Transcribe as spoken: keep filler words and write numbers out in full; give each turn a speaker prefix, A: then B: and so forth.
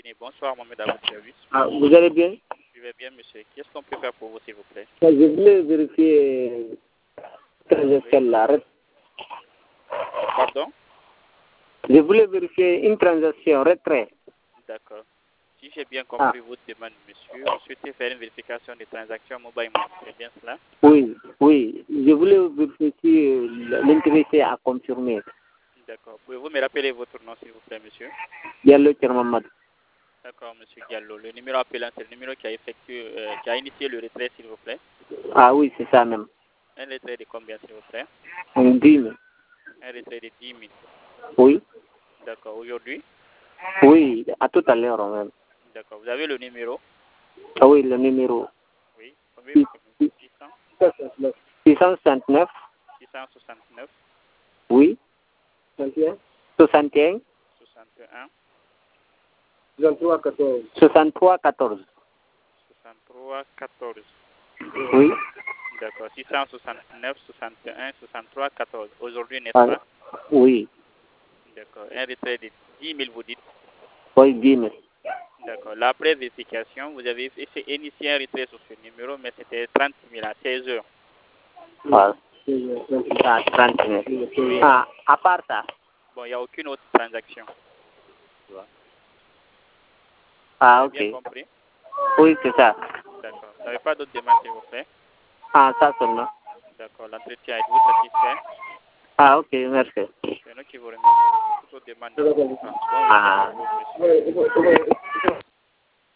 A: Et bonsoir, Mohamed, à votre service.
B: Ah, vous allez bien?
A: Je vais bien, monsieur. Qu'est-ce qu'on peut faire pour vous, s'il vous plaît?
B: Je voulais vérifier la ret-
A: Pardon?
B: Je voulais vérifier une transaction retrait.
A: D'accord. Si j'ai bien compris votre demande, monsieur, vous souhaitez faire une vérification des transactions mobile money. C'est bien cela?
B: Oui, oui. Je voulais vérifier si l'intéressé a confirmé.
A: D'accord. Pouvez-vous me rappeler votre nom, s'il vous plaît, monsieur?
B: Diallo Tchermamad.
A: D'accord, monsieur Diallo. Le numéro appelant, c'est le numéro qui a effectué, euh, qui a initié le retrait, s'il vous plaît.
B: Ah oui, c'est ça même.
A: Un retrait de combien, s'il vous plaît?
B: dix mille.
A: Un retrait de dix mille.
B: Oui.
A: D'accord. Aujourd'hui?
B: Oui, à tout à l'heure même.
A: D'accord. Vous avez le numéro?
B: Ah oui, le numéro.
A: Oui. Combien vous connaissez? six cents?
B: six cent soixante-neuf.
A: six cent soixante-neuf.
B: Oui. soixante et un.
A: soixante et un.
B: soixante-trois quatorze. soixante-trois quatorze.
A: soixante-trois quatorze.
B: Oui.
A: D'accord. six cent soixante-neuf, soixante et un, soixante-trois quatorze. Aujourd'hui, n'est-ce
B: Ah,
A: pas?
B: oui.
A: D'accord. Un retrait de dix mille, vous dites?
B: Oui, dix mille.
A: D'accord. L'après vérification, vous avez essayé initié un retrait sur ce numéro, mais c'était trente mille à seize heures.
B: Ah, ah, trente mille. Ah, à part ça.
A: Bon, il n'y a aucune autre transaction.
B: Ah,
A: Vous avez
B: ok.
A: bien compris?
B: Oui, c'est ça.
A: D'accord. Vous n'avez pas d'autres demandes, s'il vous plaît?
B: Ah, ça seulement.
A: D'accord. L'entretien, êtes-vous satisfait?
B: Ah, ok, merci.
A: C'est nous qui vous remercions. Pour toute autre demande, n'hésitez pas. Bon week-end
B: Ah.
A: à vous, monsieur.